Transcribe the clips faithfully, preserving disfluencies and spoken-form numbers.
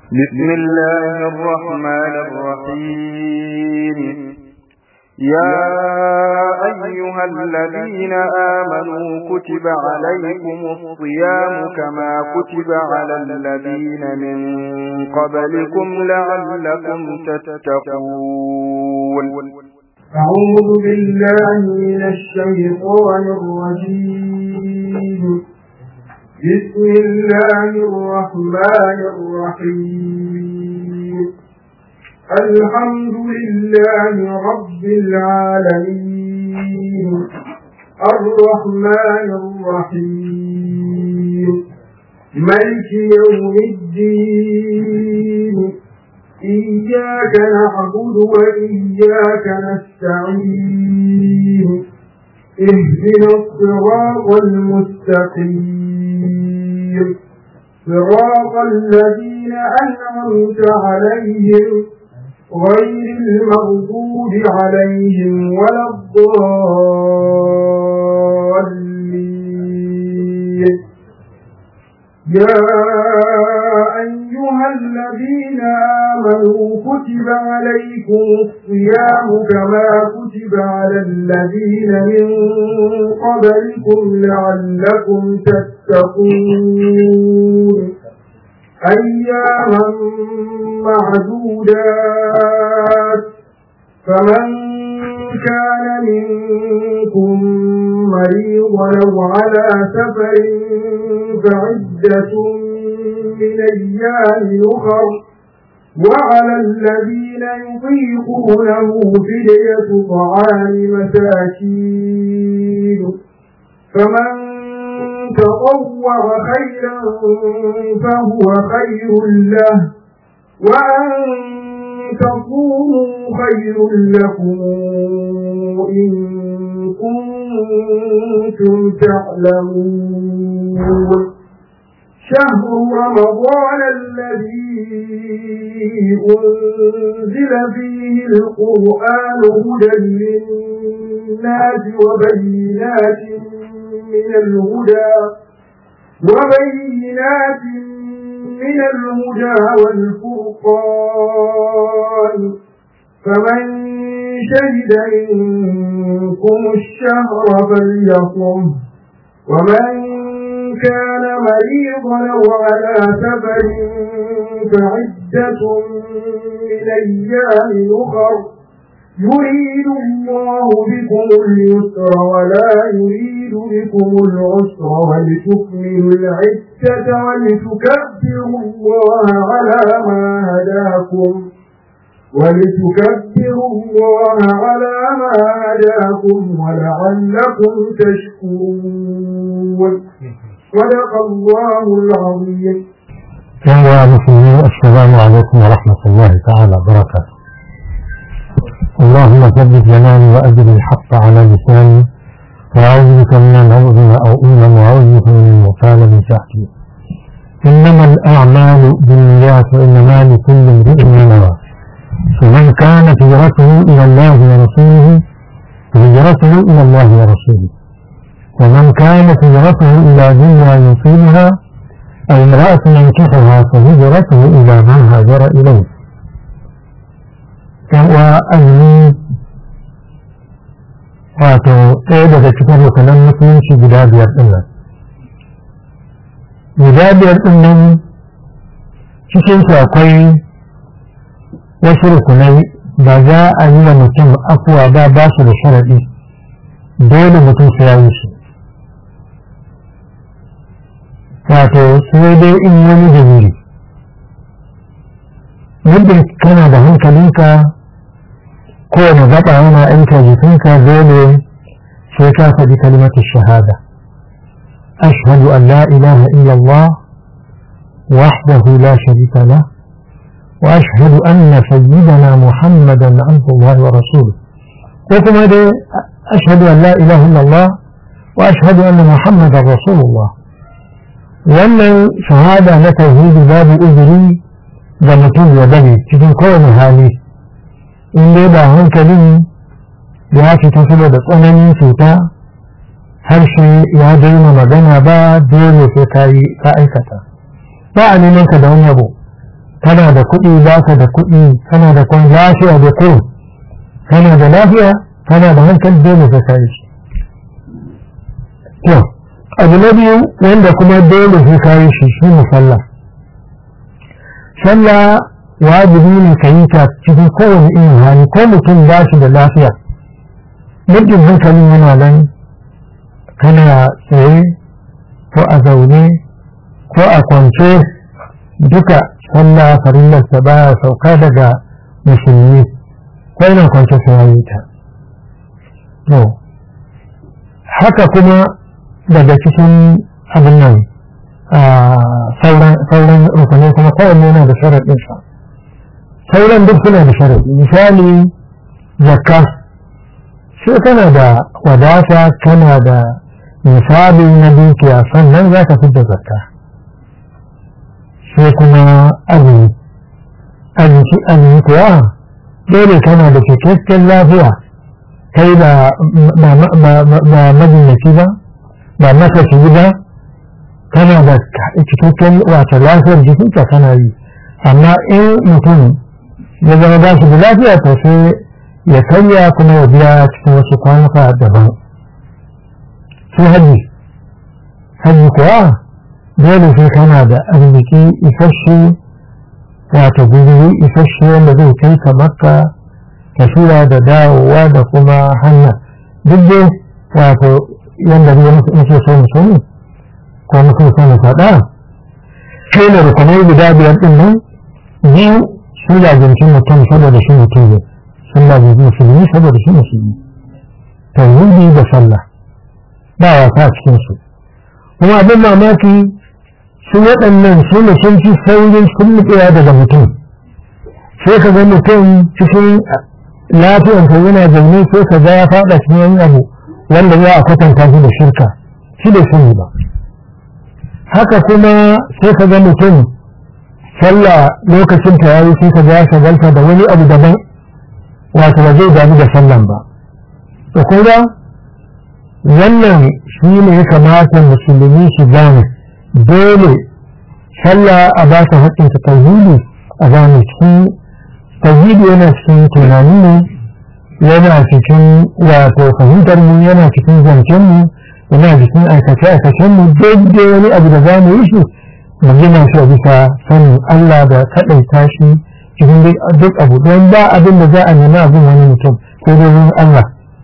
بسم الله الرحمن الرحيم. يا أيها الذين آمنوا كتب عليكم الصيام كما كتب على الذين من قبلكم لعلكم تتقون. أعوذ بالله من الشيطان الرجيم. بسم الله الرحمن الرحيم. الحمد لله رب العالمين الرحمن الرحيم مالك يوم الدين إياك نعبد وإياك نستعين اهدنا الصراط المستقيم صراط الذين أنعمت عليهم غير المغضوب عليهم ولا الضالين. يا أيها الذين آمنوا كتب عليكم الصيام كما كتب على الذين من قبلكم لعلكم تتقون أياما معدودات. فمن كان منكم مريضا أو على سفر فعدة من أيام أخر وعلى الذين يطيقونه فدية طعام مساكين فمن تطوع خيرا فهو خير له وأن تصوموا خير لكم إن كنتم تعلمون. شهر رمضان الذي أنزل فيه القرآن هدى للناس وبينات من الهدى وبينات من الهدى والفرقان فمن شهد منكم الشهر فليصم ومن كان مريضا أو على سفر فعدة من أيام أخر يريد الله بكم اليسر ولا يريد بكم العسر ولتكملوا العدة ولتكبروا الله على ما هداكم ولتكبروا الله على ما هداكم ولعلكم تشكرون. صدق الله العظيم. يا مسلمين السلام عليكم ورحمة الله تعالى وبركاته. اللهم ثبت جناني وأجل الحق على لساني وأعوذ بك من أن أظلم أو أظلم وأعوذ بك من المغتال من تحتي. إنما الأعمال بالنيات وإنما لكل امرئ ما نوى. فمن كانت هجرته إلى الله ورسوله فهجرته إلى الله ورسوله ومن كانت هجرته إلى دنيا يصيبها أو امرأة ينكحها فهجرته إلى ما هاجر إليه. وأزمي wato ɗaya daga cikin rukunan musulunci guda biyar ɗin nan guda biyar ɗin nan cikinsu akwai wasu rukunai ba za a yi wa mutum afuwa ba ba su da sharaɗi dole mutum sai ya yi su wato sai dai in wani dalili muddin kana da hankalinka kowane gaba yana aika jikinka dole sai ka faɗi kalimatu shahada ashhadu an la ilaha illallah wahdahu la sharika lah wa ashhadu anna sayyidana muhammadan abdullahi wa rasuluhu ko kuma dai ashhadu an la ilaha illallah wa ashhadu anna muhammadan rasulullah. wannan shahada na tauhidi babu uzuri ga mutum ya bari cikin kowane hali in dai ba hankalin ya fita saboda tsananin cuta harshe ya daina magana ba dole sai ka yi ka aikata ba a neman ka da wani abu kana kuɗi ba ka da kuɗi kana da kwan lafiya da kurum kana da lafiya kana da hankali dole ka kai shi to abu na biyu wanda kuma dole ka kai shi shi ne sallah sallah wajibi ne ka yi ta cikin kowane irin hali ko mutum ba shi da lafiya muddin hankalin yana nan kana tsaye ko a zaune ko a kwance duka sallah farillarsa baya sauka daga musulmi ko yana kwance sai yi ta to haka kuma daga cikin abin nan sauran rukunai kuma kowanne yana da sharaɗinsa sauran duk suna da sharaɗi misali zakka sai kana da wadata kana da misali na dukiya sannan za ka fidda zakka sai kuma azumi azumi azumi kuwa dole kana da cikakken lafiya kai ba majinyaci ba ba makashi ba kana da cikakken wata lafiyar jikinka kana yi amma in mutum ya zama ba shi da lafiya to sai ya karya kuma ya biya cikin wasu kwanuka daban sai haji haji kuwa dole sai kana da arziki isasshe wato guzuri isasshe wanda zai kai ka makka tafiya da dawowa da kuma hanya duk dai wato yadda ne muke so mu sani ko muke so mu faɗa kai da rukunai guda biyar ɗin nan biyu sun lajinci mutum saboda shi mutum ne sun lajinci musulmi saboda shi musulmi tauhidi da sallah ba wasa a cikinsu kuma abin mamaki su waɗannan su ne sun fi saurin sun nutsewa daga mutum sai ka ga mutum cikin lafiyarsa yana zaune sai ka ga ya faɗa cikin wani abu wanda za a kwatanta shi da shirka shi da sani ba haka kuma sai ka ga mutum sallah lokacin ta yayi sai ka ga ya shagalta da wani abu daban wato ba zai damu da sallan ba to kuma wannan shi ne ya kamata musulmi su gane dole sallah a ba ta haƙƙin ta tauhidi a gane cikin tauhidi yana cikin tunani ne yana cikin wato fahimtar mu yana cikin zancen mu yana cikin aikace aikacen mu daidai wani abu da za mu yi shi mu gina shi a bisa sanin Allah da kaɗaita shi cikin duk abu don ba abin da za a nemi abin wani mutum sai dai wurin Allah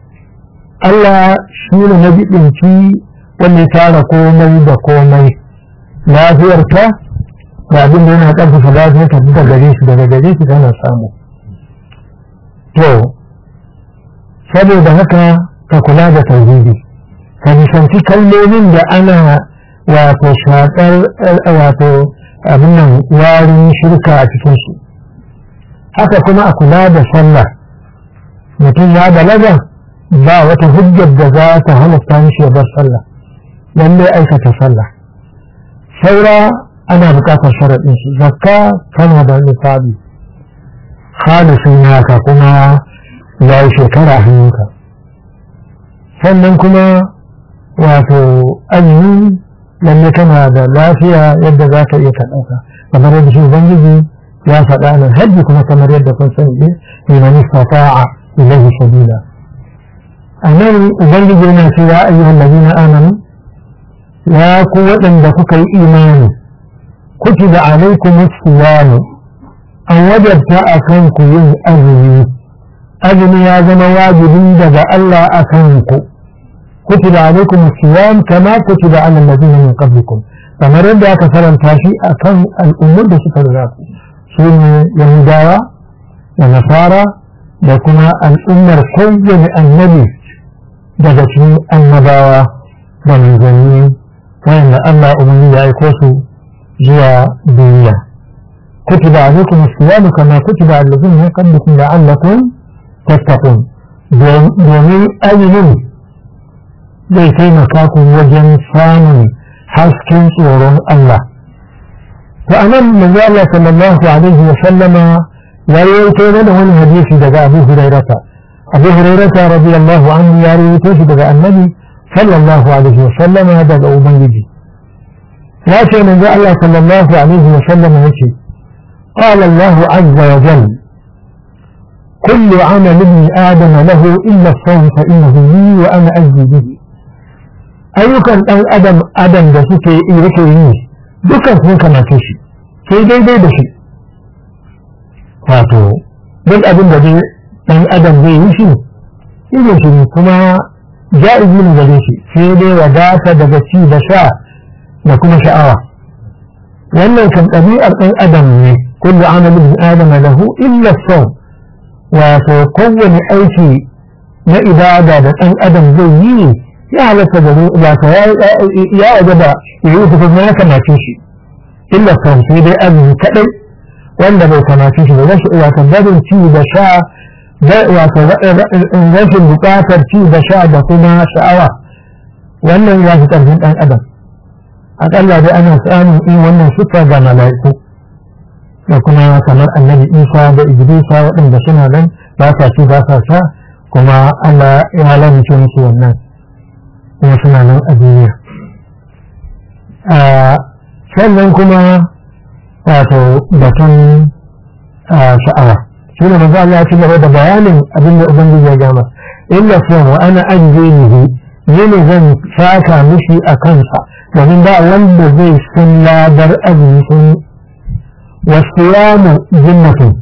Allah shi ne na biɗinci wanda ya tara komai da komai lafiyarka da abin da yana ƙarfafa lafiyarka daga gare shi daga gare shi tana samu to saboda haka ka kula da tauhidi ka nisanci kalmomin da ana wato shaƙar wato abin nan warin shirka a cikin su haka kuma a kula da sallah mutum ya balaga ba wata hujjar da za ta halatta mishi ya bar sallah lallai aikata sallah saura ana buƙatar sharaɗin su zakka kana da nisabi khalisin naka kuma ya yi shekara hannunka sannan kuma wato azumi lalle kana da lafiya yadda za ka iya ka ɗauka kamar yadda shi ubangiji ya faɗa nan hajji kuma kamar yadda kun sani ne liman istata'a ilayhi sabila anan ubangiji yana cewa ayyuhal ladina amanu ya ku waɗanda kuka yi imani kutiba alaykumus siyam an wajabta akan ku yin azumi azumi ya zama wajibin daga Allah akan ku كتب عليكم الصيام كما كتب على الذين من قبلكم فمرد ذاك فرن تاشي أكن الأمور بسكر ذاك سنة يهودا ونصارى لكما الأمر كل النبي دجتني النباوة ومن ذنين وإن الله أمني يأيكوسو جوا دنيا كتب عليكم الصيام كما كتب على الذين من قبلكم لعلكم تتقون دومي أجل zai taimaka ku wajen samun hasken tsoron Allah. To a nan manzo Allah sallallahu alaihi wa sallama ya rawaito mana wani hadisi daga Abu Hurairata. Abu Hurairata radiyallahu anhu ya rawaito shi daga Annabi sallallahu alaihi wa sallama daga Ubangiji. Ya ce manzo Allah sallallahu alaihi wa sallama yace قال الله عز وجل كل عمل ابن آدم له إلا الصوم فإنه لي وأنا أجزي به أيukan ɗan adam adam da suke yake yi dukan sun kamace shi sai daidai da shi wato duk abin da ɗan adam zai yi shi irin shi ne kuma ja'izi ne gare shi sai dai wadata daga ci da sha da kuma sha'awa wannan kan ɗabi'ar ɗan adam ne kullu amal ibn adam lahu illa as-sawm wato kowane aiki na ibada da ɗan adam zai yi ya halatta da wato ya wajaba ya yi kuma ya kamace shi illa as-sawm sai dai azumi kadai wanda bai kamace shi ba zai wato barin ci da sha wato rashin bukatar ci da sha da kuma sha'awa wannan ya fi ƙarfin ɗan adam aƙalla dai ana samun in wannan siffa ga mala'iku da kuma kamar annabi isa da idrisa waɗanda suna nan ba sa ci ba sa sha kuma Allah ya lalace musu wannan kuma suna nan a duniya sannan kuma wato batun sha'awa shi ne manzo Allah ya ci gaba da bayanin abin da ubangiji ya gama illa sawm wa ana ajzihi ne zan saka mishi a kansa domin ba wanda zai san ladar azumi sun wasiyamu jinnatun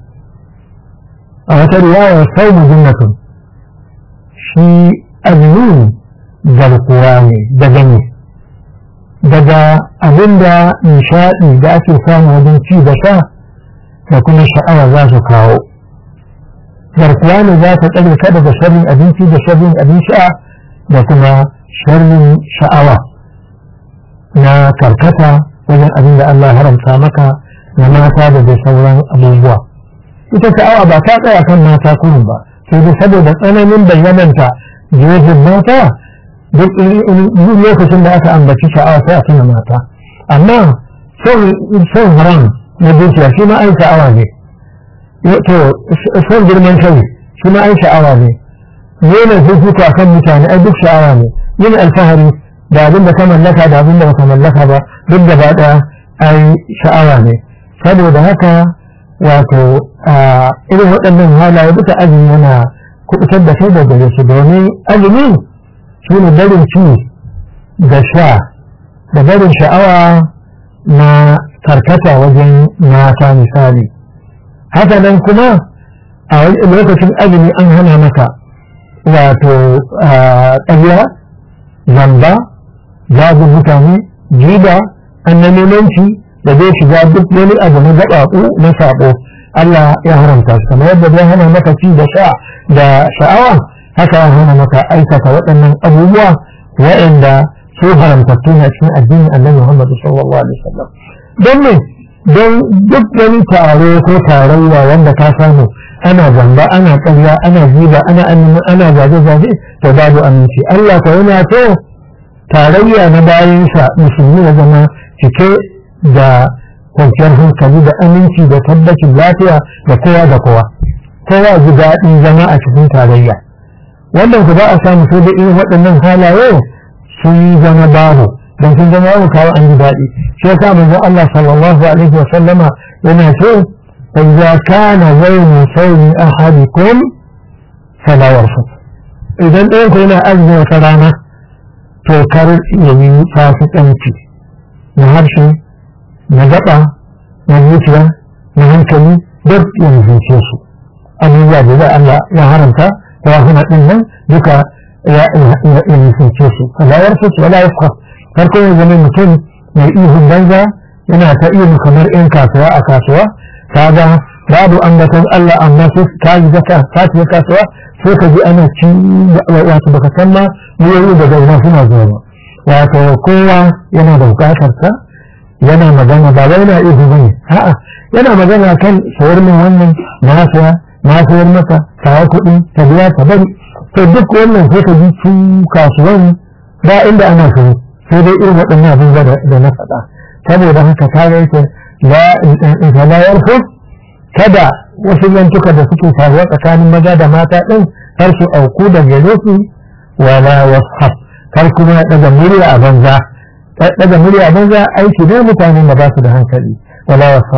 a wata riwaya sawmu jinnatun shi azumi garkuwa ne daga ne daga abinda nishaɗi da ake samu wajen ci da sha da kuma sha'awa za su kawo garkuwa ne za ta tsare ka daga sharrin abinci da sharrin abin sha da kuma sharrin sha'awa na karkata wajen abin da Allah haramta maka na mata da dai sauran abubuwa ita sha'awa ba ta tsaya kan mata kurun ba sai dai saboda tsananin bayyananta jejin mata duk lokacin da aka ambaci sha'awa sai a tuna mata amma son haram na dukiya shi ma ai sha'awa ne to son girman kai shi ma ai sha'awa ne nuna fifiko akan mutane ai duk sha'awa ne yin alfahari da abin da ka mallaka da abin da baka mallaka ba duk da ba daya ai sha'awa ne saboda haka wato irin waɗannan halaye duka azumi yana kubutar da kai da gare su domin azumi shi ne barin ci da sha da barin sha'awa na karkata wajen mata misali haka nan kuma a lokacin azumi an hana maka wato ƙarya zamba zagin mutane jiba annabimanci da zai shiga duk wani abu na gaɓaɓu na saɓo Allah ya haramta su kamar yadda zai hana maka ci da sha da sha'awa haka ya hana maka aikata waɗannan abubuwa waɗanda su haramtattu na cikin addinin annabi Muhammad sallallahu alaihi wasallam don me don duk wani taro ko tarayya wanda ka samu ana zamba ana ƙarya ana jiba ana ana zaje-zaje to babu aminci Allah ko yana so tarayya na bayansa musulmi ya zama cike da kwanciyar hankali da aminci da tabbacin lafiya da kowa da kowa kowa ji daɗin zama a cikin tarayya wannan ku ba a samu sai da irin waɗannan halaye sun zama babu don sun zama babu kawo an ji daɗi shi ya sa manzo Allah sallallahu alaihi wa sallama yana so idza kana yawmu sawmi ahadikum fala yarfut idan ɗayan ku yana azumi wata rana to kar ya yi fasikanci na harshe na gaba na zuciya na hankali duk ya nufince su abubuwa da Allah ya haramta ya hana ɗin nan duka ya nufince su fala yarfut wala yafkhar farko ya zama mutum mai ihun banza yana ta ihu kamar in kasuwa a kasuwa kaga babu ambaton Allah amma sai ka ji ka ka ji kasuwa sai ka ji ana ci wato baka san ma yoyi da gauna suna zuwa wato kowa yana da bukatar sa yana magana ba wai yana ihu bane a'a yana magana kan sayar min wannan na saya na sayar maka kawo kuɗi ta biya ta bari to duk wannan sai ka ji ci kasuwan ba inda ana so sai dai irin waɗannan abin da na faɗa saboda haka ta ga yake la la yarfu kada wasu yantuka da suke faruwa tsakanin maza da mata ɗin kar su auku da gare su wala washaf kar kuma daga murya a banza daga murya a banza aiki ne mutanen da ba su da hankali wala washaf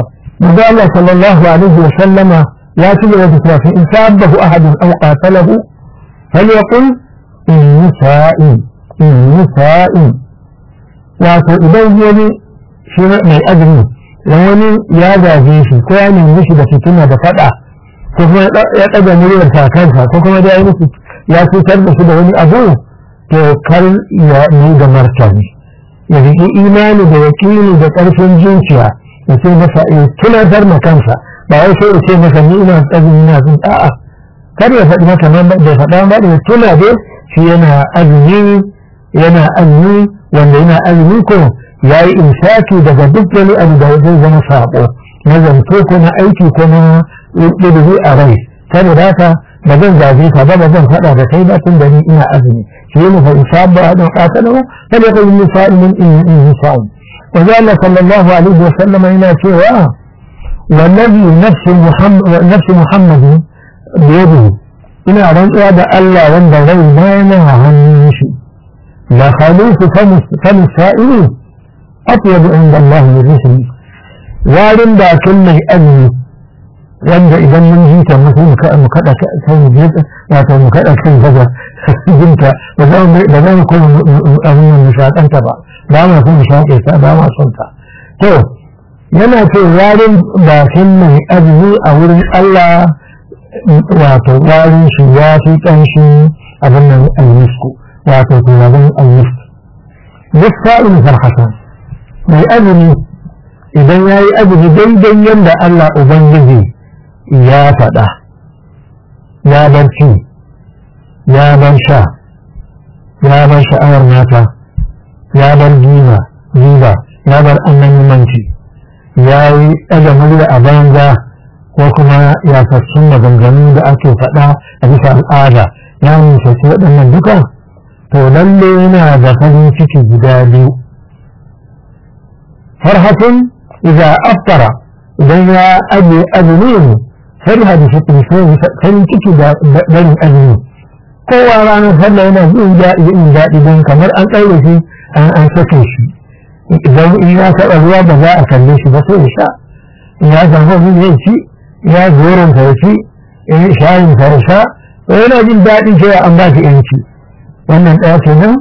manzo Allah sallallahu alaihi wa sallama ya ci gaba da cewa in sabahu ahadun aw qatalahu falyaqul inni sa'im inni sa'im wato idan wani shi mai azumi dan wani ya gaje shi ko ya nemi shi da fitina da fada ko kuma ya ɗaga muryar kansa ko kuma da ya cutar da shi da wani abu to kar ya yi da martani ya riƙi imani da yaƙini da ƙarfin zuciya ya ce masa ya tunatar ma kansa ba wai sai ya ce masa ni ina azumi ina zun a'a kar ya faɗi maka nan da faɗa ba da tuna dai shi yana azumi yana azumi wanda yana azumi ko ya yi insaki daga duk wani abu da zai zama saƙo na zanto ko na aiki ko na ɗiɗɗi a rai saboda haka ba zan zabe ka ba ba zan faɗa da kai ba tun da ni ina azumi shi ne fa isabba hadan qatalahu kada ka yi sa'imin in in sa'im wa zalla sallallahu alaihi wa sallam yana cewa wallazi nafsu muhammad nafsu muhammad biyadihi ina rantsuwa da Allah wanda rai na yana hannun shi la khalufu fam sa'ili atyab inda Allah min rizqi warin da kin mai azumi wanda idan mun ji ta mutum mu kada kai mu je wato mu kada kai daga jinta ba za mu da zan ko abin mu shakanta ba ba mu son shake ta ba mu son ta to yana ce warin bakin mai azumi a wurin Allah wato warin shi ya fi kanshi abin nan almisku wato turaren almisku misfa'in farhatan mai azumi idan ya yi azumi daidai yadda Allah Ubangiji ya faɗa ya bar ci ya bar sha ya bar sha'awar mata ya bar gina riba ya bar annabimanci ya yi ɗaga murya a banza ko kuma ya sassun maganganu da ake faɗa a bisa al'ada ya nisaci waɗannan duka to lalle yana da farin ciki guda biyu farhatun idza aftara idan ya aje azumi farha da shi farin ciki da barin azumi kowa ranar sallah yana jin daɗi in daɗi don kamar an tsaye shi an an sake shi idan in ya taɓa ruwa ba za a kalle shi ba sai ya sha in ya samu abin ya ci ya zoron sa ya ci in shayin sa ya sha yana jin daɗin cewa an ba shi yanci wannan ɗaya kenan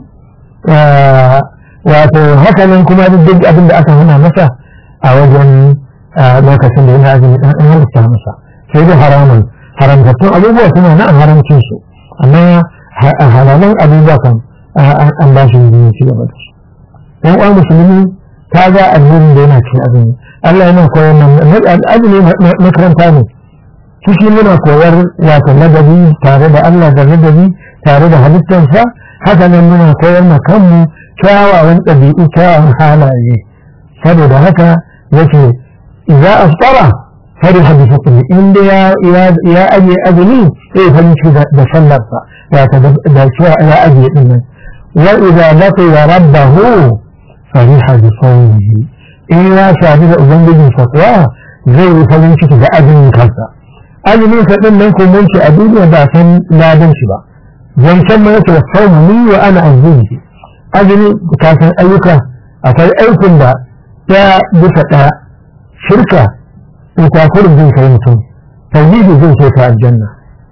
wato haka nan kuma duk abin da aka hana masa a wajen lokacin da yana azumi ɗan ɗan halitta masa sai da haramun haramtattun abubuwa suna na haramcin su amma halalan abubuwa kan an ba shi yin ci gaba da su ɗan uwa musulmi ta ga addinin da yana cikin azumi Allah yana koyar nan azumi makaranta ne ciki muna koyar wato ladabi tare da Allah da ladabi tare da halittarsa haka nan muna koyar ma kanmu kyawawan ɗabi'u kyawawan halaye saboda haka yake idza asfara fariha bi fitri inda ya ya aje azumi sai farin ciki da sallarsa wato da cewa ya aje din nan wa idza laqiya rabbahu fariha bi sawmihi in ya shafi da ubangijinsa kuwa zai yi farin ciki da azumin kansa azumin sa din nan ko mun ce a duniya ba san ladan shi ba wancan ma yake saumu ni wa ana azumi azumi ka san ayyuka akwai aikin da ta bisa ɗaya shirka itakurin zai kai mutum tauhidi zai kai ka aljanna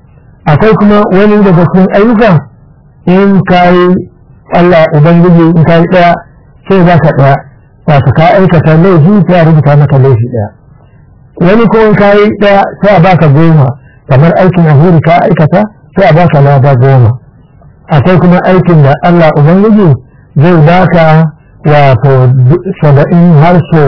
akwai kuma wani daga cikin ayyuka in kai Allah ubangiji in kai ɗaya sai za ka ɗaya wato ka aikata laifi sai a rubuta maka laifi ɗaya wani ko in kai ɗaya sai a baka goma kamar aikin ahuri ka aikata sai a baka lada goma akwai kuma aikin da Allah ubangiji zai baka wato saba'in har so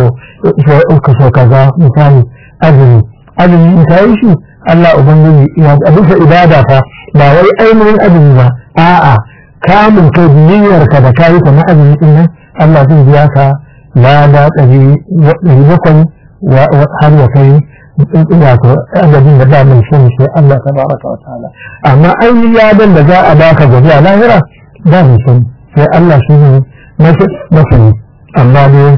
uku so kaza misali azumi azumi in ka yi shi Allah ubangiji ya bisa ibada fa ba wai ainihin azumi ba a'a kamun kai niyyar ka da kayi ta na azumi din nan Allah zai biya ka lada ɗari bakwai har ya kai wato adadin da ba mai sani sai Allah tabaraka wa ta'ala amma ainihin ladan da za a baka gobe a lahira ba mai sani sai Allah shi ne masani amma dai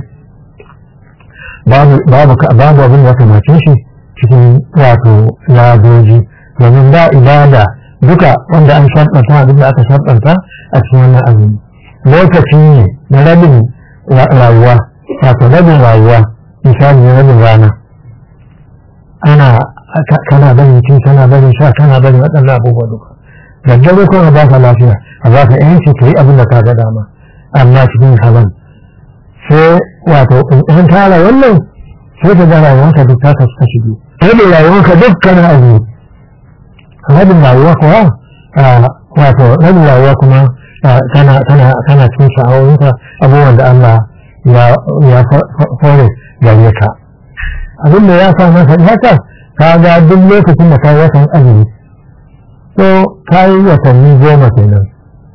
babu babu abin da kamace shi cikin wato ladoji domin ba ibada duka wanda an sharɗanta abin da aka sharɗanta a cikin wannan azumi lokaci ne na rabin rayuwa wato rabin rayuwa misali na rabin rana ana kana barin ci kana barin sha kana barin waɗannan abubuwa duka daddare kuma ba ka lafiya a ba ka yanci ka yi abin da ka ga dama amma cikin halal sai wato in tara wannan sai ka ga rayuwarka duk ta kasu kashi biyu sai da rayuwarka duk kana azumi rabin rayuwa kuwa wato rabin rayuwa kuma kana kana kana cikin sha'awoyinka abubuwan da Allah ya ya fore gare ka abin da ya sa masa haka ka ga duk lokacin da ka yi watan azumi to ka yi watanni goma kenan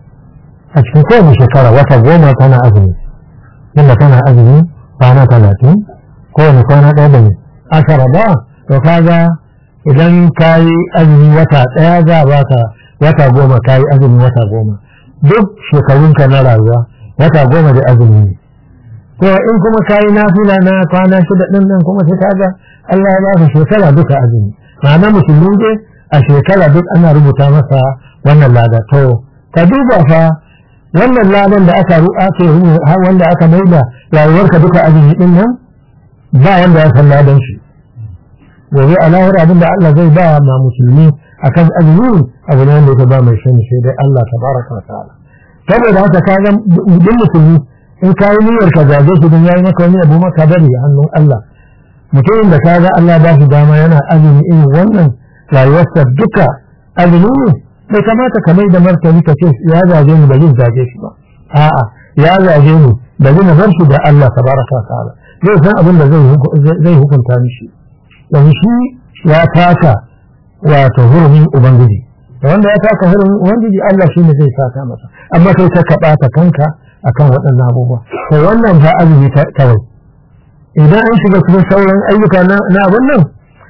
a cikin kowane shekara wata goma kana azumi inda kana azumi kwana talatin kowane kwana ɗaya da ne ashara ba to ka ga idan ka yi azumi wata ɗaya za a baka wata goma ka yi azumi wata goma duk shekarunka na rayuwa wata goma da azumi ne to in kuma ka yi nafila na kwana shida ɗin nan kuma sai ka ga Allah ya baka shekara duka azumi ma'ana musulmi dai a shekara duk ana rubuta masa wannan lada to ka duba fa wannan ladan da aka ake wanda aka maida rayuwarka duka azumi din nan ba wanda ya san ladan shi gobe a lahir abinda Allah zai ba ma musulmi akan azumi abu ne wanda ya ba mai sani sai dai Allah tabaraka wa ta'ala saboda haka ka ga duk musulmi in ka yi niyyar ka zage shi don yayi maka wani abu maka bari a hannun Allah mutumin da ka ga Allah ba shi dama yana azumi irin wannan rayuwarsa duka azumi ne bai kamata ka mai da martani ka ce ya zage ni ba zai zage shi ba a'a ya zage ni da zai bar shi da Allah tabaraka wa ta'ala zai san abin da zai hukunta mishi don shi ya taka wato hurumin ubangiji da wanda ya taka hurumin ubangiji Allah shi ne zai saka masa amma kai ka kaɓata kanka akan waɗannan abubuwa to wannan ba azumi kawai idan an shiga cikin sauran ayyuka na abin nan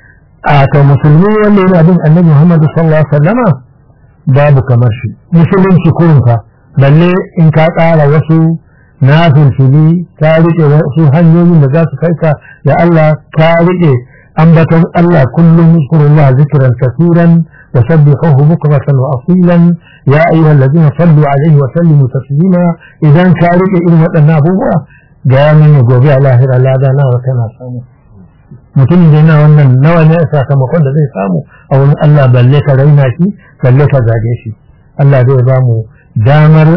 a to musulmi wanda yana bin annabi Muhammad sallallahu alaihi wasallama babu kamar shi musulunci kurinka balle in ka ƙara wasu nafil fili ka riƙe wasu hanyoyin da za su kai ka da Allah ka riƙe ambaton Allah kullum zkurullah zikran kaseeran wa sabbihuhu bukratan wa asilan ya ayyuhal ladina sallu alaihi wa sallimu taslima idan ka riƙe irin waɗannan abubuwa ga mini gobe a lahira lada nawa kana samu mutumin da yana wannan nawa ne sakamakon da zai samu a wurin Allah balle ka raina shi balle ka zage shi Allah zai ba mu damar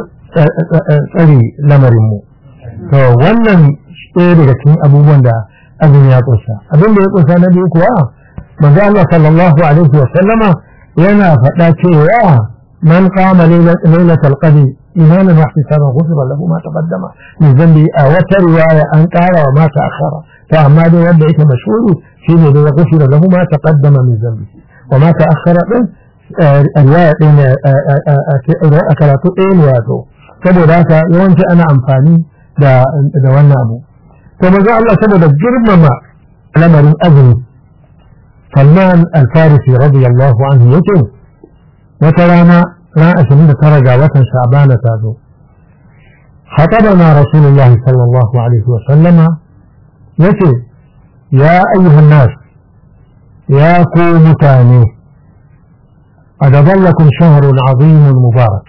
tsari lamarin mu to wannan ɗaya daga cikin abubuwan da azumi ya kusa abin da ya kusa na biyu kuwa manzo Allah sallallahu alaihi wa sallama yana faɗa cewa man qama lailatul qadr imanan wa ihtisaban ghufira lahu ma taqaddama min dhanbi a wata riwaya an ƙara wa ma ta'akhkhara to amma dai wanda yake mashhuri shine da ya ghufira lahu ma taqaddama min dhanbi wa ma ta'akhkhara din riwaya din a karatu ɗaya ne wato saboda haka yawanci ana amfani da da wannan abu to manzo Allah saboda girmama lamarin azumi Salman al-Farisi radiyallahu anhu yace wata rana ran ashirin da tara ga watan Sha'ban ta zo خطبنا رسول الله صلى الله عليه وسلم يقول يا أيها الناس يا قوم تاني قد ظلكم شهر عظيم مبارك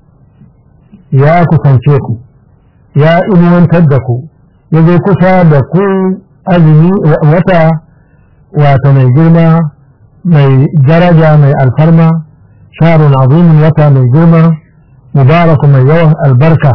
يا كسنشيكم يا إلوان تدكوا يجي كسا دكو أذني وتا واتمي جرما مي درجة مي الفرما شهر عظيم وتا مي جرما مبارك مي يوه البركة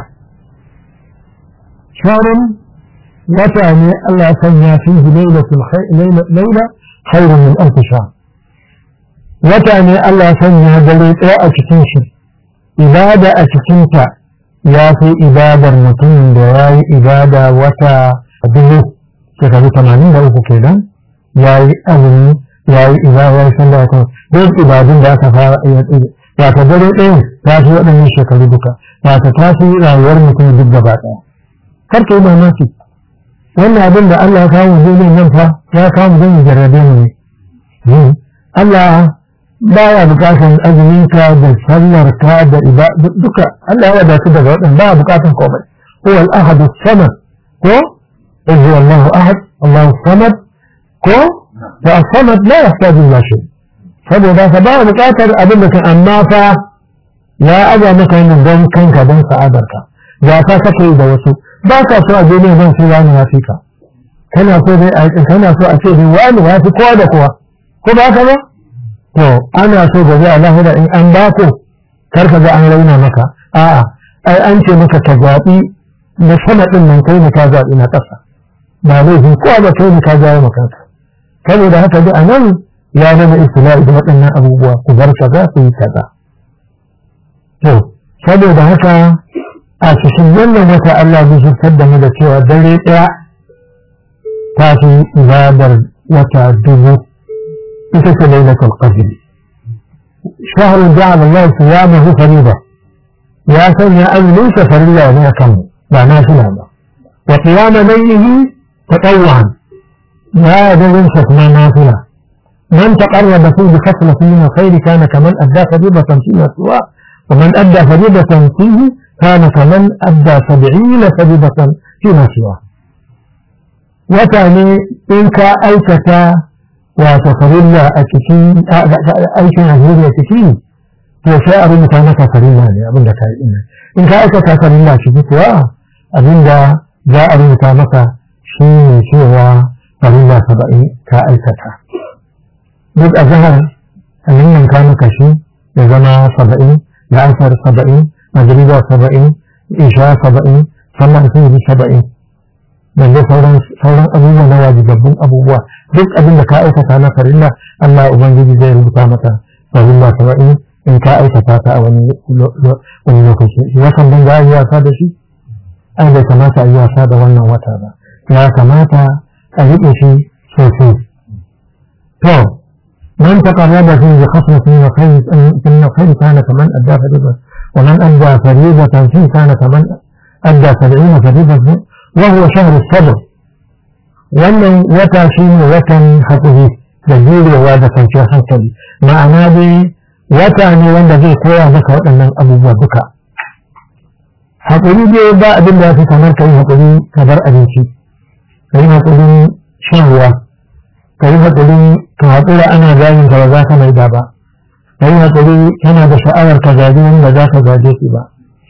شهر وتعني الله سمى فيه ليلة, الخير ليلة, ليلة خير من ألف شهر وتعني الله سمى دليل أكتنش إبادة أكتنك يا في إبادة المتون دواي إبادة وتا دلو كتابي ثمانين دلو كيدا يا أذني يا إبادة صلى الله عليه وسلم دل إبادة لا تفارق يا تدري إيه تاسي وأنا شكل بك يا تاسي لا يرمكم بالدبات karka yi mamaki wannan abin da Allah ya kawo zai nan fa ya kawo zai jarrabe mu ne Allah baya bukatan azumin ka da sallar ka da ibada duka Allah ya wadatu daga wadannan baya bukatan komai huwa al-ahad as-samad ko huwa Allahu ahad Allahu samad ko da as-samad la yahtaju ila shay saboda ka baya bukatar abin da kan amma fa ya aza maka yin don kanka don sa'adarka ya fa kake da wasu ba ka so a duniya zan ce wani ya fi ka kana so dai a kana so a ce dai wani ya fi kowa da kowa ko ba ka ba to ana so gobe a lahira in an ba ku kar ka ga an raina maka a'a ai an ce maka ka zaɓi na sama ɗin nan kai ne ka zaɓi na ƙasa ba laifin kowa ba kai ne ka jawo makanka saboda haka dai a nan ya zama istila'i da waɗannan abubuwa ku bar kaza ku yi kaza to saboda haka a cikin wannan wata Allah zai shirkar da mu da cewa dare ɗaya ta fi ibadar wata dubu ita ce lailatul qadr shahrun ja'ala Allah siyamahu fariida ya sanya azumin sa farilla ne akan mu ba na suna ba wa qiyama laylihi tatawwan ya daren sa kuma nafila man taqarraba fi bi khaslatin min khair kana kaman adda fariidatan fi suwa wa man adda fariidatan fihi kana kaman adda sab'ina fariidatan fi suwa wata ne in ka aikata wato farilla a cikin aikin alheri a ciki to sai a rubuta maka farilla ne abinda ka yi ina in ka aikata farilla ciki kuwa abinda za a rubuta maka shi ne cewa farilla saba'in ka aikata duk a zahar a nan ka maka shi ya zama saba'in da asar saba'in magriba saba'in isha saba'in sannan sun saba'in balle sauran sauran abubuwa na wajibabbun abubuwa duk abin da ka aikata na farilla Allah ubangiji zai rubuta maka farilla saba'in in ka aikata ta a wani wani lokaci wasan ban za a yi wasa da shi an bai kamata a yi wasa da wannan wata ba ya kamata a riƙe shi sosai to man taqarraba fi khasmatin wa khayr in khayr kana kaman adda fariida wa man adda fariidatan fi kana kaman adda sab'ina fariidatan وهو شهر الصبر wannan wata shi ne watan haƙuri da jurewa da kwanciyar hankali ma'ana dai wata ne wanda zai koya maka waɗannan abubuwa duka haƙuri dai ba abin da ya fi kamar ka yi haƙuri ka bar abinci ka yi haƙurin shan ruwa ka yi haƙurin ka haƙura ana zagin ka ba za ka maida ba ka yi haƙuri kana da sha'awar ka zagi wanda za ka zage shi ba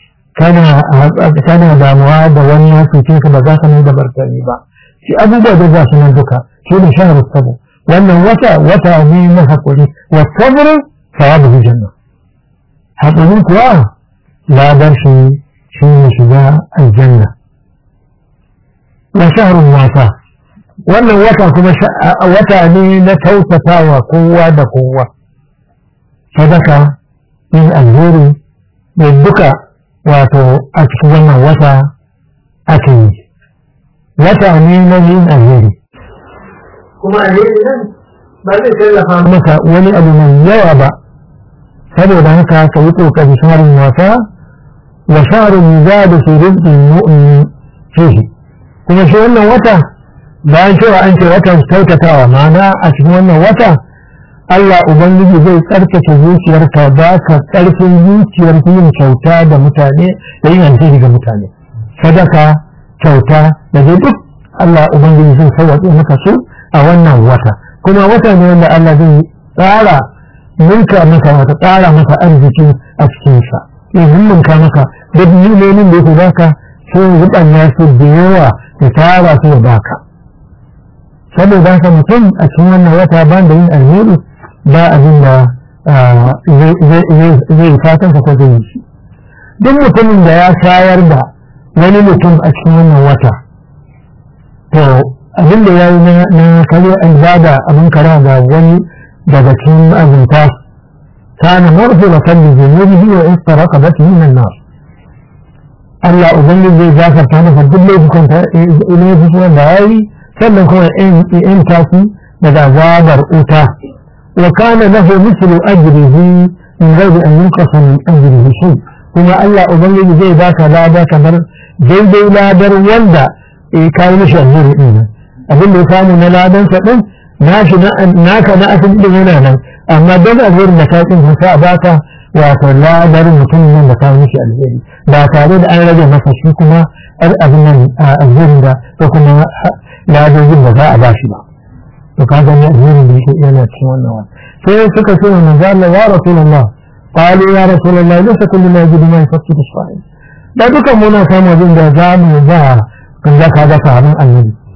kana damuwa da wani ya cuce ka ba za ka mai da martani ba shi abubuwa da za su nan duka shi ne shahar sabu wannan wata wata ne na haƙuri wa sabr sawabu janna haƙuri kuwa ladar shi shi ne shiga aljanna wa shahrun wasa wannan wata kuma wata ne na tausatawa kowa da kowa sadaka yin alheri da duka wato a cikin wannan wata ake yi wata ne na yin alheri kuma alheri nan ba zai tallafa maka wani abu mai yawa ba saboda haka ka yi kokari sharin wasa wa sharin yuzadu fi rizqin mu'min fihi kuma shi wannan wata bayan cewa an ce watan kyautatawa ma'ana a cikin wannan wata Allah Ubangiji zai tsarkake zuciyarka ba ka ƙarfin zuciyar yin kyauta da mutane da yin alheri ga mutane sadaka kyauta da dai duk Allah Ubangiji zai sauwaƙe maka su a wannan wata kuma wata ne wanda Allah zai tsara ninka maka wata tsara maka arziki a cikinsa ya ninka maka duk nilolin da yake baka sai ruɓanya su da yawa da tara su da baka saboda haka mutum a cikin wannan wata ban da yin alheri ba abin da zai fatan ka ko zai shi duk mutumin da ya shayar da wani mutum a cikin wannan wata to abin da ya yi na kare ibada abin kara ga wani daga cikin azunta kana maghfiratan li dhunubihi wa istaraqabatihi min an-nar Allah ubangiji zai gafarta masa duk laifukan ta laifukan da yayi sannan kuma in tafi daga azabar uta وكان له مثل أجره من غير أن ينقص من أجره شيء كما الله أبنجي زي ذاك لا ذاك بر زي دي لا در وندا كان مش أجره إنا أقول له كان لا دن فدن ناش ناك ناك بجنانا أما دن أجر نكاتن فساء ذاك وأقول لا در مكان من كان مش أجره لا كارد أنا رجع مفشيكما أبنا أجر ذا وكما لا جزء ذا أباشي to ka gani alherin da yake yana cikin wannan wani sai suka ce manzo Allah ya rasulullah qalu ya rasulullah laysa kullu ma yajidu ma yafakkiru as-sa'il da dukan muna samu abin da za mu ba kan zaka ga sahabin annabi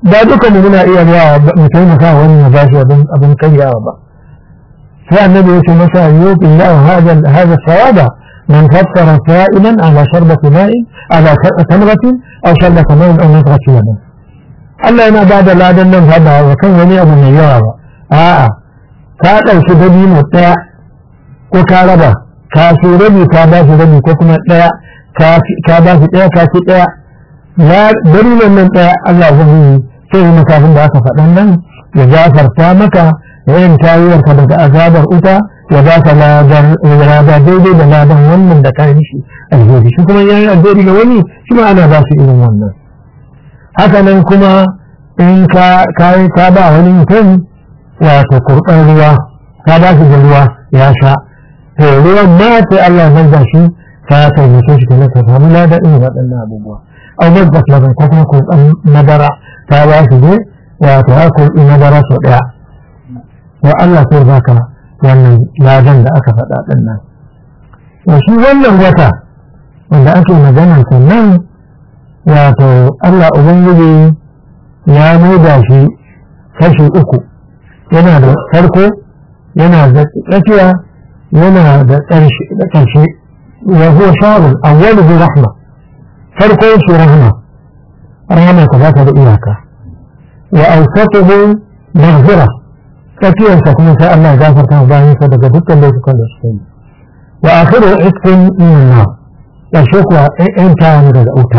ba duka mu muna iya yawa mu taimaka wani ya bashi abin abin karyawa ba sai annabi ya ce masa yuqi lahu hada hada sawaba man fattara sa'iman ala sharbati ma'in ala tamratin aw sharbati ma'in aw nadratin yamin Allah yana ba da ladan nan ba wa kan wani abu mai yawa ba a'a ka dauki dabino daya ko ka raba ka shi rabi ka ba shi rabi ko kuma daya ka ba shi daya ka shi daya ya dalilin nan daya Allah zai yi sai yi makafin da aka faɗan nan ya gafarta maka ya yin tayuwarka daga azabar uta ya ba ka ladar daidai da ladan wannan da ka yi shi alheri shi kuma yayin alheri ga wani shi ma ana ba su irin wannan haka nan kuma in ka ka ba wani mutum wato kurɓar ruwa ka ba shi da ruwa ya sha to ruwan ma sai Allah ya da shi ka taimake shi kuma ka samu ladan irin waɗannan abubuwa au mazbat laban ko kuma kurɓar madara ta ba shi ne wato ya kurɓi madara sau ɗaya to Allah sai baka wannan ladan da aka faɗa ɗin nan to shi wannan wata wanda ake maganar sannan wato Allah ubangiji ya maida shi kashi uku yana da farko yana da tsakiya yana da ƙarshe wa huwa shahrun awwaluhu rahma farko shi rahma rahma ta baka da iyaka wa awsatuhu maghfira tsakiyarsa kuma sai Allah ya gafarta bayan sa daga dukkan laifukan da suka yi wa akhiru itqin min nar ƙarshe kuwa in ta ne daga wuta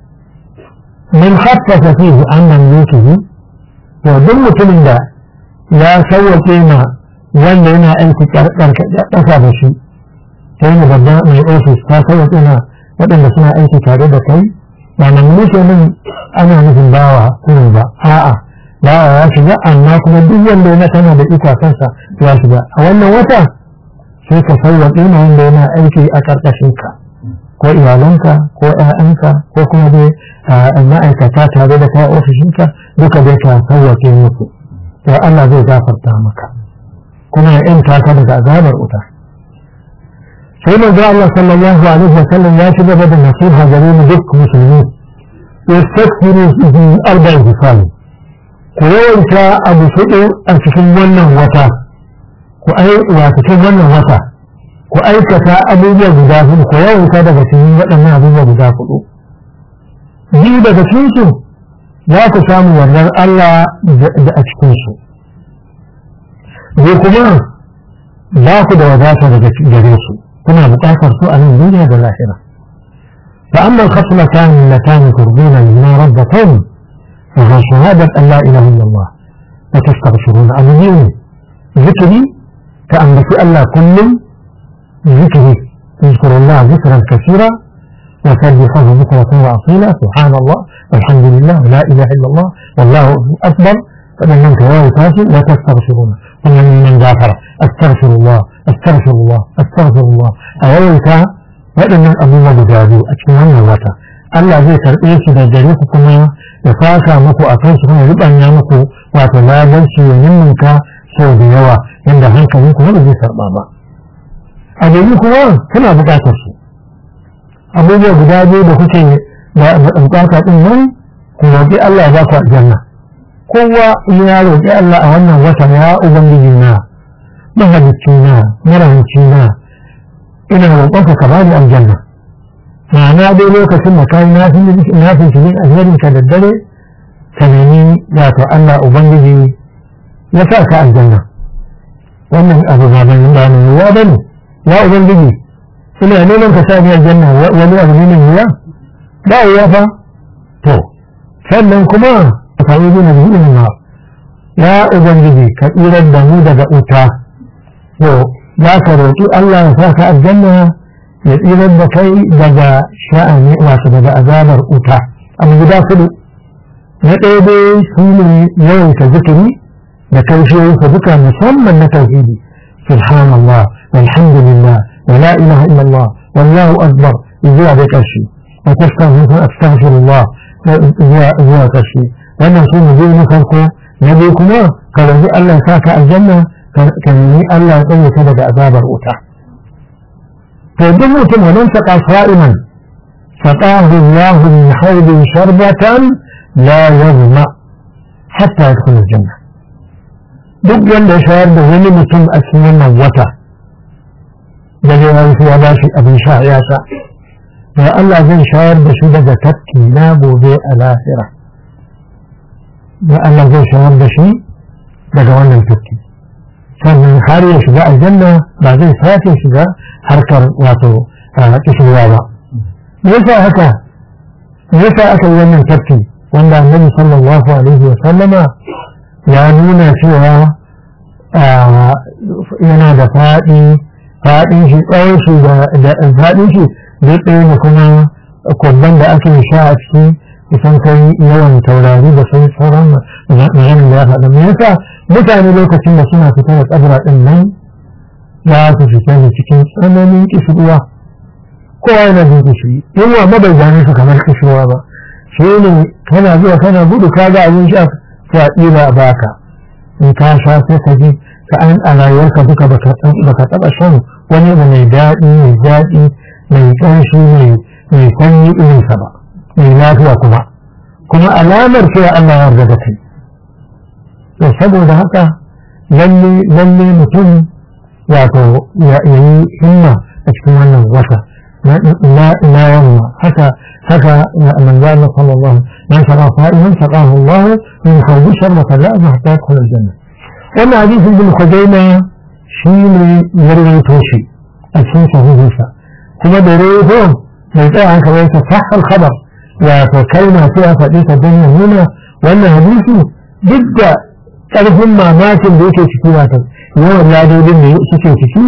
من خفف فيه عن مملوكه ودم mutumin da ya sauwake ma wanda yana aiki ƙasa da shi ta yi babban mai ofis ta sauwake ma waɗanda suna aiki tare da kai ba mamluke min ana nufin bawa kurin ba a'a bawa ya shiga amma kuma duk wanda yana tana da iko kansa ya shiga a wannan wata sai ka sauwake ma wanda yana aiki a ƙarƙashin ka ko iyalanka ko ƴaƴanka ko kuma dai ma'aikata tare da kai ofishinka duka dai ka sauwake musu to Allah zai gafarta maka kuma ya inta ka daga azabar wuta sai manzo Allah sallallahu alaihi wa sallam ya shiga da nasiha gare mu duk musulmi yastaghfiru fi arba'in hisal ku yawaita abu fudu a cikin wannan wata ku ai wa cikin wannan wata ku aikata abubuwa guda hudu ku yawaita daga cikin waɗannan abubuwa guda hudu biyu daga cikin su za ku samu wannan Allah da a cikin su ne kuma za ku da wadata daga gare su kuna buƙatar su a nan duniya da lahira fa amma al-khaslatan allatan turduna lima rabbatan fa huwa shahadat an la ilaha illallah wa tastaghfiruna aminin zikri ka ambaci Allah kullum ذكره يذكر الله ذكرا كثيرا وسبحه بكرة وأصيلا سبحان الله والحمد لله لا إله إلا الله والله أكبر فمن من كواه تاسل لا تستغفرون ومن من غافر أستغفر الله أستغفر الله أستغفر الله أولك وإن من أبوه بجابه أكشمان الوتا Allah zai karɓe shi da gare ku kuma ya fasa muku a kan su kuma ya rubanya muku wato ladanci ya ninninka sau da yawa yadda hankalinku wanda zai sarɓa ba. A gari kuma suna buƙatar su abubuwa guda biyu da kuke da buƙata ɗin nan ku roƙi Allah ba ku aljanna kowa ya roƙi Allah a wannan watan ya ubangiji na mahalicci na marahanci na ina roƙonka ka bani aljanna ma'ana dai lokacin da kai na fi shi alherin ka da dare ka nemi wato Allah ubangiji ya sa ka aljanna wannan abu ba ban ba ne ya bane ya ubangiji ina neman ka sa ni aljanna wani abu ne ya ba ya fa to sannan kuma ka yi ni bihin ma ya ubangiji ka tsirar da mu daga wuta to za ka roƙi Allah ya sa ka aljanna ya tsirar da kai daga sha'ani wato daga azabar wuta abu guda kudu na ɗaya dai su ne yawaita zikiri da kaushiyoyinsa duka musamman na tauhidi subhanallah والحمد لله ولا إله إلا الله والله أكبر إذا بكشي وتستغفر الله إذا بكشي وأنا سوى نبي نفرقه نبيكما قال لي الله ساك الجنة كان لي الله يقول سبب أذاب الأوتى فدمت ومن سقى صائما سقاه الله من حوض شربة لا يظمأ hatta yadkhul aljanna duk wanda ya shayar da wani mutum a cikin wannan wata da zai wani ya ba shi abin sha ya sha da Allah zai shayar da shi daga tafki na gobe a lahira da Allah zai shayar da shi daga wannan tafki sannan har ya shiga aljanna ba zai sake shiga harkar wato kishirwa ba me yasa haka me yasa aka yi wannan tafki wanda annabi sallallahu alaihi wa sallama ya nuna cewa yana da faɗi faɗin shi tsawon shi da faɗin shi zai tsaye da kuma kwabban da ake sha a ciki kusan kai yawan taurari da sun sauran maganin da ya faɗa me yasa mutane lokacin da suna fita da tsabra ɗin nan za su fita da cikin tsananin kishirwa kowa yana jin kishiri yunwa ma bai gane su kamar kishirwa ba shi ne kana zuwa kana gudu ka ga abin sha sai a ɗiba a baka in ka sha sai ka ji ka an a rayuwarka duka baka taɓa shan wani abu mai daɗi mai daɗi mai ƙanshi mai sanyi irinsa ba mai lafiya kuma kuma alamar cewa Allah ya yarda da kai to saboda haka lalle lalle mutum wato ya yi himma a cikin wannan wata na yamma haka haka manzo Allah sallallahu man shara fa'iman saqahu Allah min khawdi sharra la hatta yadkhul aljanna wannan hadisi ibn Khuzaima shi ne ya rawaito shi a cikin sahihinsa kuma da rawaito mai tsaya haka wai ta sahal khabar wato kalma sai a faɗi ta don ya nuna wannan hadisi duk da ƙarfin mamakin da yake ciki wato yawan ladodin da suke ciki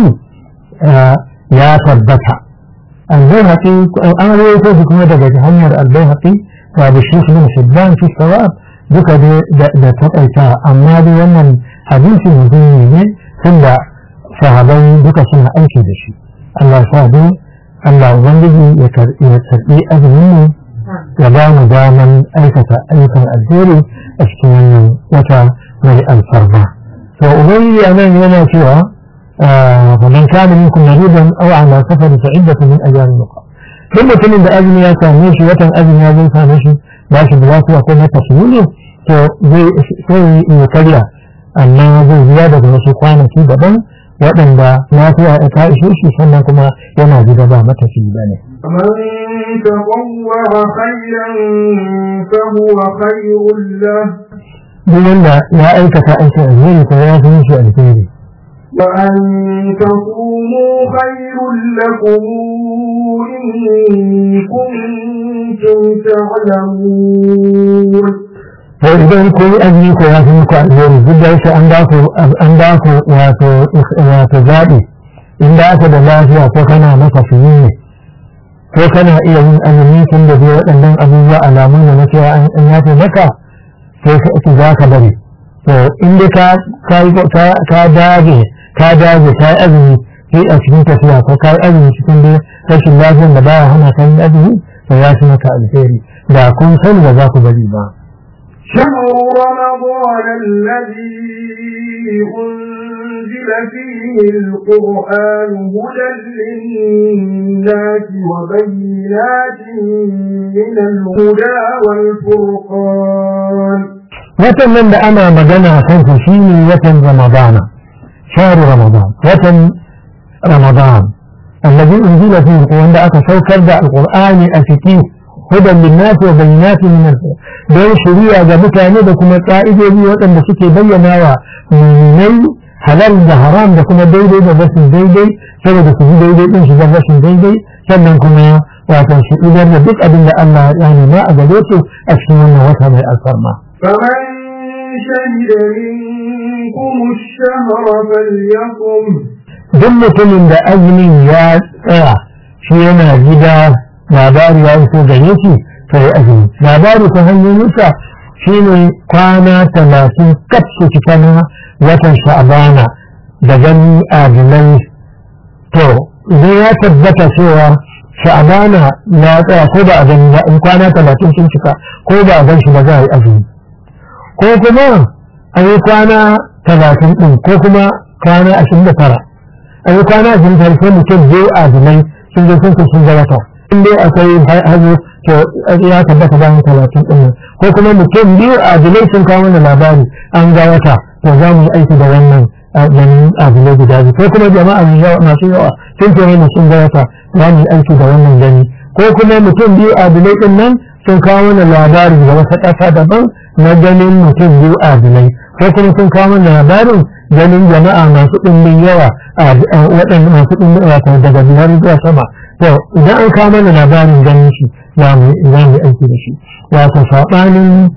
ya tabbata al-Bayhaqi an rawaito shi kuma daga hanyar al-Bayhaqi wa da shi ibn Hibban fi sawab duka da takaita amma dai wannan hadisi muhimmi ne tunda sahabai duka suna aiki da shi Allah sa dai Allah ubangiji ya karɓi azumin mu ya ba mu daman aikata ayyukan alheri a cikin wannan wata mai alfarma to ubangiji a nan yana cewa faman kana minkum maridan aw ala safar fa iddatu min ayyamin ukhra duk mutumin da azumi ya same shi watan azumi ya zai same shi ba shi da lafiya ko na tasiri to zai sai ya karya amma zai biya daga wasu kwanaki daban waɗanda lafiya ya ta ishe shi sannan kuma yana gida ba matafi ba ne. من تطوع خيرا فهو خير له duk wanda ya aikata aikin alheri ko ya fi shi alheri وأن تصوموا خير لكم إن كنتم تعلمون to idan ko azumi ko ya fi muku alheri duk da yake an ba ku an ba ku wato wato zaɓi in da aka da lafiya ko kana masa fiye ne ko kana iya yin azumi tun da dai waɗannan abubuwa alamun da na cewa an yafe maka sai ka za ka bari to in dai ka ka dage ka dage ka yi azumi sai a cikin tafiya ko ka yi azumi cikin dai rashin lafiyar da baya hana ka yin azumi to ya fi maka alheri da kun sani da za ku bari ba. شهر رمضان الذي أنزل فيه القرآن هدى للناس وبينات من الهدى والفرقان watan nan da ana magana kan shi shine watan Ramadana shahru Ramadan watan Ramadan alladhi unzila fihi wanda aka saukar da alqur'ani a cikin hudan linnas wa bayyinatin min al don shari'a ga mutane da kuma ka'idoji waɗanda suke bayyana wa mu'minai halal da haram da kuma daidai da rashin daidai saboda su ji daidai din shigar rashin daidai sannan kuma wato su idar da duk abin da Allah ya nuna a gare su a cikin wannan wata mai alfarma. فمن شهد منكم الشهر فليصم duk mutumin da azumin ya tsaya shi yana gida labari ya iso gare shi sai azumi labari ta hanyoyinsa shi ne kwana talatin kafsu cika na watan sha'abana da gani adilai to idan ya tabbata cewa sha'abana ya tsaya ko ba a gani ba in kwana talatin sun cika ko ba a gan shi ba za a yi azumi ko kuma a yi kwana talatin ɗin ko kuma kwana ashirin da tara a yi kwana ashirin da tara sai mutum zai adilai sun je sun sun ga wata in dai akwai hazo to ya tabbata bayan talatin ɗin nan ko kuma mutum biyu adilai sun kawo mana labari an ga wata to za mu yi aiki da wannan ganin adilai guda biyu ko kuma jama'a masu yawa sun ce mana sun ga wata za mu yi aiki da wannan gani ko kuma mutum biyu adilai ɗin nan sun kawo mana labari da wata ƙasa daban na ganin mutum biyu adilai ko kuma sun kawo mana labarin ganin jama'a masu ɗimbin yawa a waɗanda masu ɗimbin yawa daga biyar zuwa sama to idan an kawo mana labarin ganin shi za mu yi aiki da shi wato saɓanin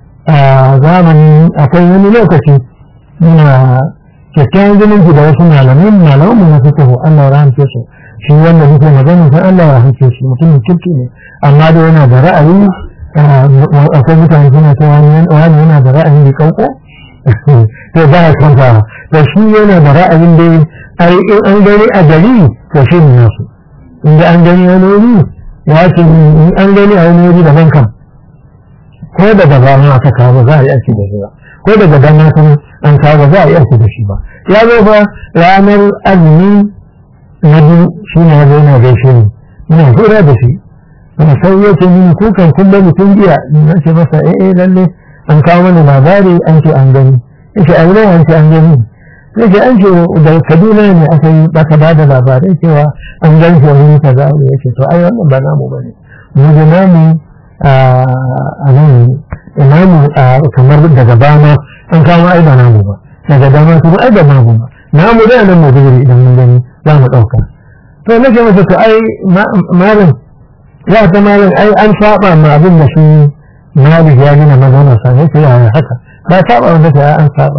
zamani akwai wani lokaci muna kyakkyawan zumunci da wasu malamin malaman mu na fito Allah ya rahamce su shi wanda muke magana sai Allah ya rahamce shi mutumin kirki ne amma da yana da ra'ayi akwai mutane suna cewa wani yana da ra'ayin da kauko to ba ya kanta to shi yana da ra'ayin da ai in an gani a gari to shi ne nasu inda an gani wani wuri ya ce in an gani a wani wuri daban kan ko daga bana aka kawo za a yi aiki da shi ba ko daga bana kuma an kawo za a yi aiki da shi ba ya zo fa ranar azumi na biyu shi ne ya zo yana gaishe ni ina hura da shi ana sai ya ce mini kukan kullum mutum biya na ce masa eh eh lalle an kawo mana labari an ce an gani yace a wurin an ce an gani yace an ce da Kaduna ne aka yi aka bada labarai cewa an gani shi wani kaza ne yace to ai wannan ba namu bane mu da namu a nan namu kamar daga bana an kawo ai ba namu ba daga dama kuma ai ba namu ba namu da nan mu digiri idan mun gani za mu dauka to nake masa to ai malam ya ta malam ai an saba ma abin da shi malik ya gina magana sa ne sai ya haka ba saba wanda sai an saba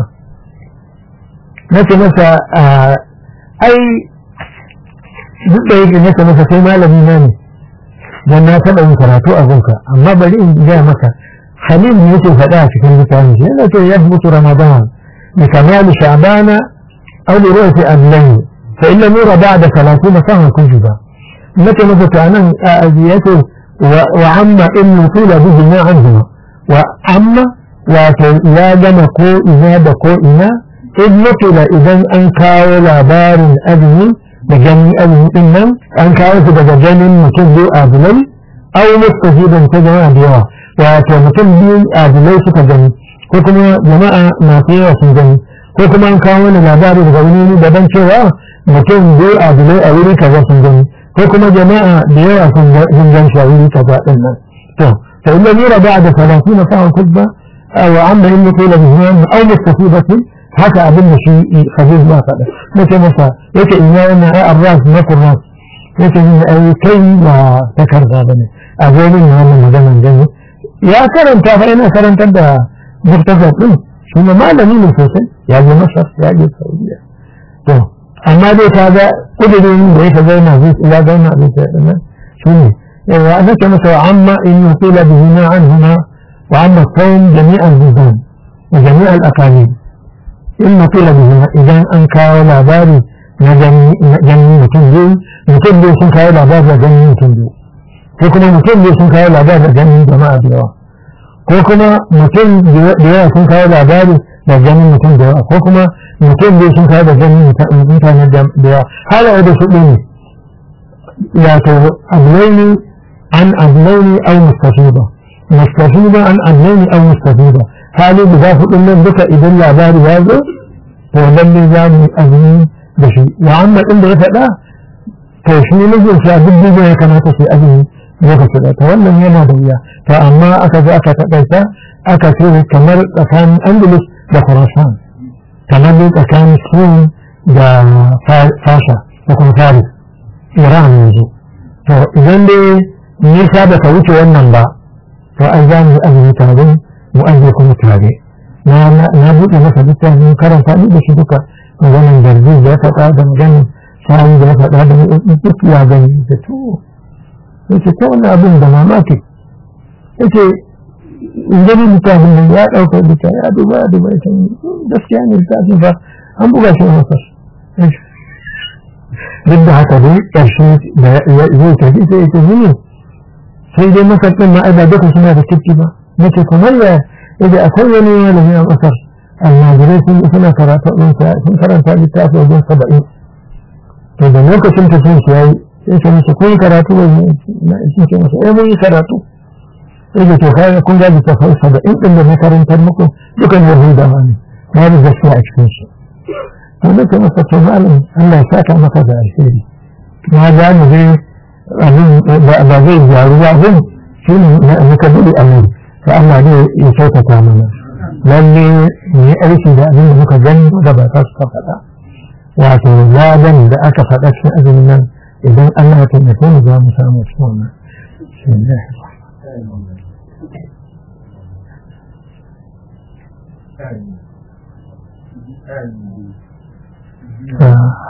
nake masa ai duk da yake nake masa sai malami na ne dan na taba yin karatu a gunka amma bari in ga maka halin ne yake faɗa a cikin littafin shi yana ce ya mutu ramadan bi kamali sha'bana aw li ru'yati adlayn fa illa nura ba'da thalathين sahwan kujiba nake masa to anan yace wa amma in nutila bihi ma anhuma wa amma wato ya gama ko ina da ko ina in nutila idan an kawo labarin azumi da ganin azumi din nan an kawo su daga ganin mutum biyu adilai au mustajiban ta jama'a da yawa wato mutum biyu adilai suka gani ko kuma jama'a masu yawa sun gani ko kuma an kawo wani labari daga wani daban cewa mutum biyu adilai a wuri kaza sun gani ko kuma jama'a da yawa sun gan shi a wuri kaza din nan to fa inna nura ba'da thalathين sa'an kubba wa amma in qila bihi aw mustajibatin haka abin da shi Khalil ya faɗa nake masa yake in ya wannan ai arras na Qur'an yake ni ai kai ba takarda bane a gurin wannan maganan gani ya karanta fa ina karantar da murtaza din shi ma malami ne sosai ya je Masar ya je Saudiya to amma dai ka ga kudirin da yake zauna zai ya zauna a cikin nan shi ne yawa nake masa amma in yutila bihi ma anhuma wa amma sawm jami'an bizan wa jami'al aqalim in mutula bihi idan an kawo labari na ganin mutum biyu mutum biyu sun kawo labari da ganin mutum biyu ko kuma mutum biyu sun kawo labari da ganin jama'a da yawa ko kuma mutum da yawa sun kawo labari da ganin mutum da yawa ko kuma mutum biyu sun kawo da ganin mutane da yawa har da su ɗin wato ablaini an ablaini au mustafiba mustafiba an ablaini au mustafiba hali guda hudun nan duka idan labari ya zo to lalle za mu azumi da shi wa amma inda ya faɗa to shi ne nufin shi a duk duniya ya kamata shi azumi lokaci da ta wannan yana da wuya to amma aka zo aka taƙaita aka ce kamar tsakanin andalus da khurasan kamar dai tsakanin sun da fasha da kuma faris iran yanzu to idan dai nisa da ka wuce wannan ba to an za mu azumi tare mu ajiye kuma tare na buɗe masa littafin karanta ni da shi duka maganin garbi da ya faɗa da maganin sa'ayi da ya faɗa da duk ya gani da to yace ta wannan abin da mamaki yace in gani littafin nan ya ɗauka littafin ya duba ya duba ya ce gaskiya ne littafin fa an buga shi a masar duk da haka dai ƙarshe da zai tafi sai ya ce ne sai dai masar ɗin ma ai ba duka suna da kirki ba nake kamar ya yaje akwai wani malami a Masar almajirai sun suna karatu sun karanta littafi wajen saba'in to da lokacin ta sun yayi sai ce masa kun yi karatu wani sun ce masa eh mun yi karatu sai da to kayan kun ga littafai saba'in ɗin da makarantar muku dukan yahudawa ne na da gaskiya a cikin shi to da ta masa to malam Allah ya saka maka da alheri na ga mu dai abin ba zai gyaru ba abin shi ne na kabili amin to Allah ne ya kyautata mana lalle ne aiki da abin da muka gani da ba ta suka faɗa wato ladan da aka faɗa cikin azumin nan idan Allah ya taimake mu za mu samu cikin wannan bismillah